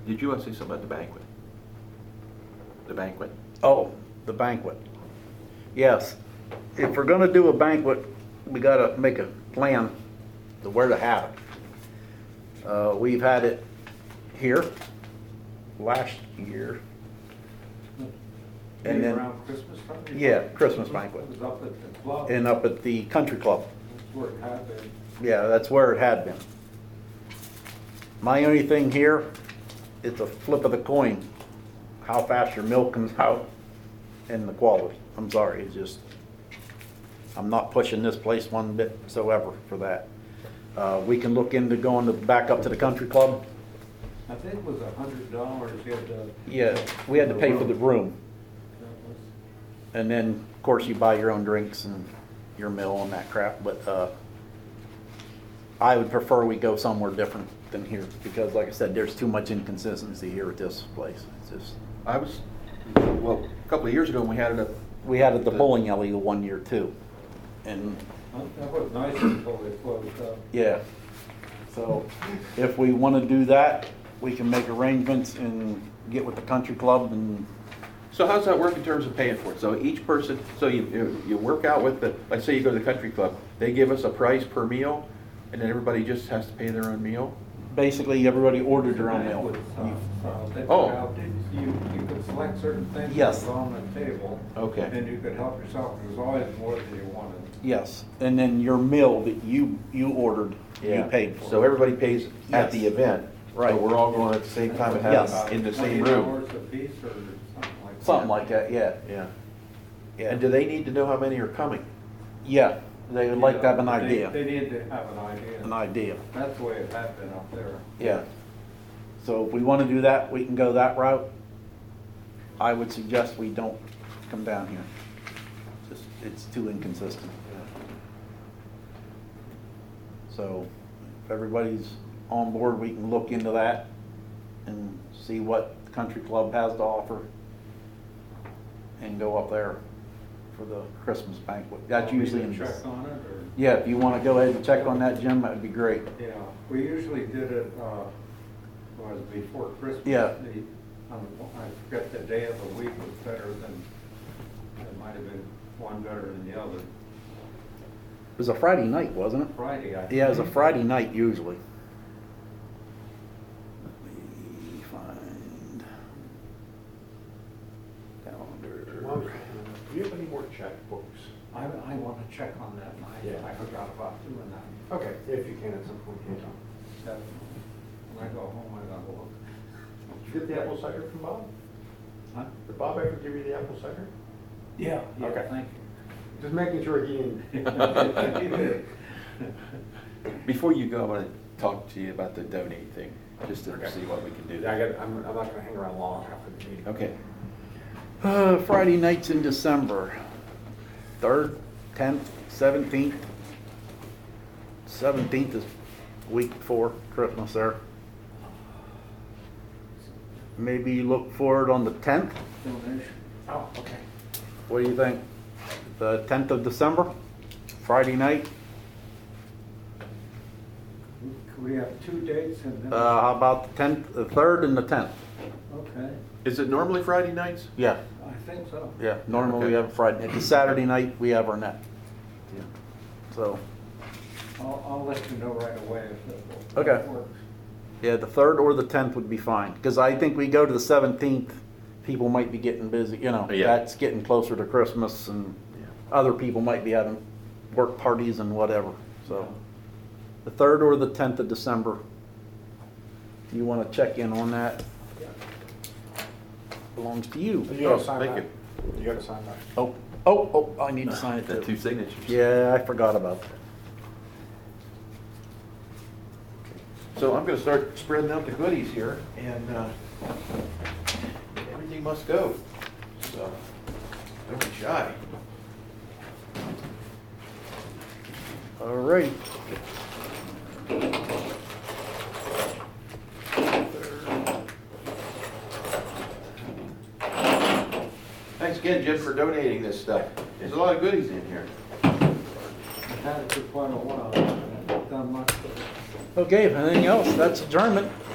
Did you want to say something about the banquet? The banquet? Oh, the banquet. Yes, if we're gonna do a banquet, we gotta make a plan to where to have it. We've had it here last year. And then, around Christmas time? yeah, Christmas banquet. It was up at the club. And up at the country club. That's where it had been. Yeah, that's where it had been. My only thing here, it's a flip of the coin, how fast your milk comes out and the quality. I'm sorry, it's just, I'm not pushing this place one bit whatsoever for that. We can look into going back up to the country club. I think it was $100 you had to. Yeah, we had to pay for the room. That was- And then, of course, you buy your own drinks and your meal and that crap, but, I would prefer we go somewhere different than here, because like I said, there's too much inconsistency here at this place. It's just, Well, a couple of years ago, when we had it up, we had it at the bowling alley one year too, and, That was nice until they closed up. yeah. So, if we wanna do that, we can make arrangements and get with the country club and, so how's that work in terms of paying for it? So each person, so you work out with the, like say you go to the country club, they give us a price per meal, and then everybody just has to pay their own meal? basically, everybody ordered their own meal. They Oh. put out, you could select certain things Yes. that was on the table. Okay. And you could help yourself, there was always more than you wanted. Yes, and then your meal that you ordered, you paid for. So everybody pays at Yes. the event. Right. So we're all going at the same time and Yes. having in the same $20 room. a piece or something like that. Something like that, yeah. Yeah. Yeah. And do they need to know how many are coming? Yeah, they would like to have an They idea, need to have an idea. an idea, That's the way it had been up there. yeah. So if we wanna do that, we can go that route. I would suggest we don't come down here. Just, it's too inconsistent. So if everybody's on board, we can look into that and see what the country club has to offer and go up there for the Christmas banquet. That's Want me usually to in check on it, or? Yeah, if you want to go ahead and check on that, Jim, that'd be great. Yeah, we usually did it, was before Christmas. Yeah. I forget the day of the week was better than, it might have been one better than the other. It was a Friday night, wasn't it? Friday, I think. Yeah, it was a Friday night usually. Let me find calendar. Do you have any more checkbooks? I want to check on that, and Yeah. I forgot about doing that. Okay, if you can at some point. That- When I go home, I gotta look. Did you get the apple cider from Bob? Huh? Did Bob ever give you the apple cider? Yeah, Okay. thank Just making sure he didn't. you. Before you go, I want to talk to you about the donate thing, just to Okay. see what we can do. I'm not gonna hang around long after the meeting. Okay. Friday nights in December, 3rd, 10th, 17th. 17th is week before Christmas there. Maybe look for it on the 10th. Donation. Oh, okay. What do you think? The 10th of December, Friday night. Could we have two dates and then? How about the 10th, the 3rd and the 10th? Okay, Is it normally Friday nights? Yeah, I think so. yeah, normally we Okay. have Friday, the Saturday night, we have our net. So, I'll let you know right away if it Okay. works. yeah, the 3rd or the 10th would be fine, because I think we go to the 17th, people might be getting busy, you know, Yeah. that's getting closer to Christmas, and other people might be having work parties and whatever, so. The 3rd or the 10th of December, you want to check in on that? Belongs to you. You gotta sign Thank that. You gotta sign that. Oh, I need to sign it The too. two signatures. Yeah, I forgot about that. So I'm gonna start spreading out the goodies here, and everything must go. So, don't be shy. All right. Thanks again, Jim, for donating this stuff. There's a lot of goodies in here. I've had it for quite a while, I haven't done much with it. Okay, if anything else, that's adjournment.